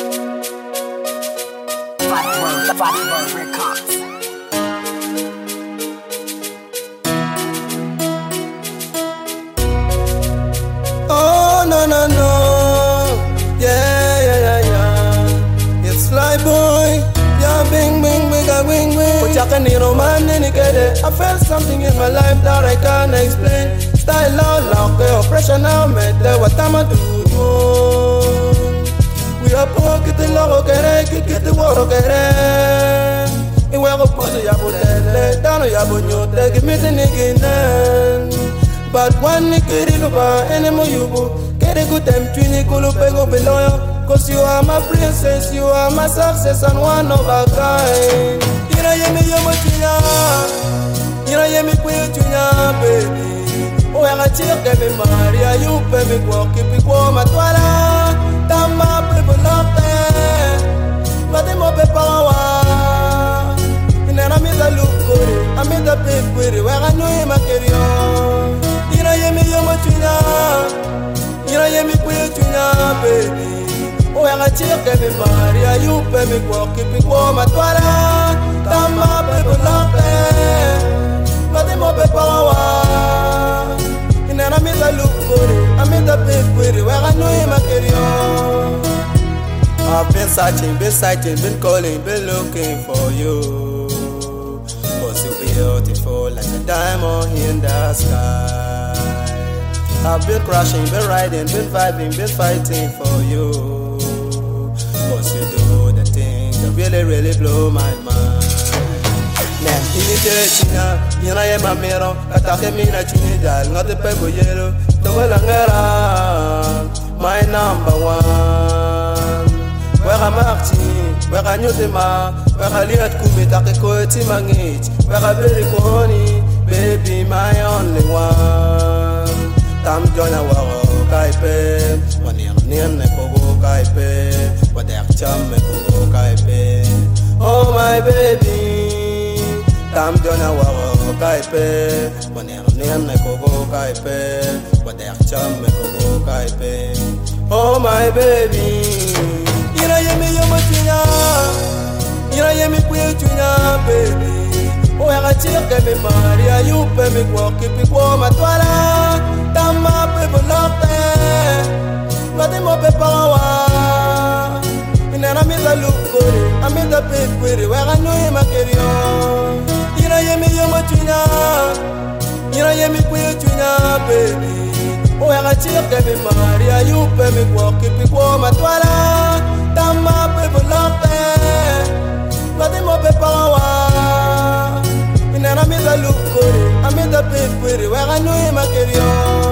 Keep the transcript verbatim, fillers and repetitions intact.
Oh no no no, yeah yeah yeah yeah. It's fly boy, yeah bing bing bing a wing wing. But you can hear man any get it. I felt something in my life that I can't explain. Style out loud, the oppression now made the what I'm a do. We are pocket the logo get it, get the water get it. In where a pose ya put it, down ya put you take me the nigga. But one nigga in the enemy you get a good time to Nicolo Pego below. Cause you are my princess, you are my success and one of a kind. You know you me you mutina, you know you me quit baby. Oh I check me Maria, you pay me walk keep it warm at Walla. Tama people up there, but them up a power. And then I made a look good, I made a big pretty where I knew him a carry on. You know you me you mutina, you know you me quit baby. Oh I check me Maria, you pay me walk keep it warm at Walla. Tama people up there, but them up a power. And then I made a look good, I made a big pretty where I knew him a carry on. I've been searching, been searching, been calling, been looking for you. Cause you're beautiful like a diamond in the sky. I've been crashing, been riding, been vibing, been fighting for you. Cause you do the things that really, really blow my mind. Man, imitation, you know I'm a mirror. Atake me na Trinidad, not the pebble yellow. The Wellangera, my number one. Where I'm acting, where I knew the man, where I live at Kumi, Takeko, Timangit, where I very corny, baby, my only one. Tam Jona Waro, Kaipe, one year near Nekogo, Kaipe, what they have chum, Nekogo, Kaipe. Oh, my baby. Tam Jona Waro Kaipe, when you're near Nekogo Kaipe, what they're chum Nekogo Kaipe. Oh my baby, you know you me you mutina, you know you me quiltina baby. Oh I check me Maria, you pay me walk keep it warm at Walla. Tama people up there, but them up a power. And then I made a look good, I made a big pretty where I knew him a carry on. You know you me you mutina, you know you me quiltina baby. Oh I check me Maria, you pay me walk keep it warm at Walla. Tama people up there, but them up a power. And then I made a look good, I made a big pretty where I knew him a carry on.